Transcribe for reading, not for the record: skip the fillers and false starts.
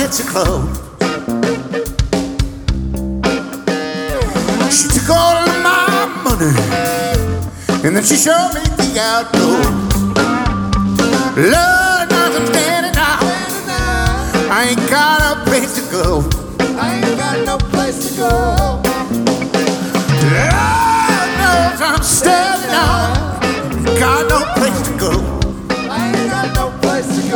fancy clothes. She took all of my money, and then she showed me the outdoors. Love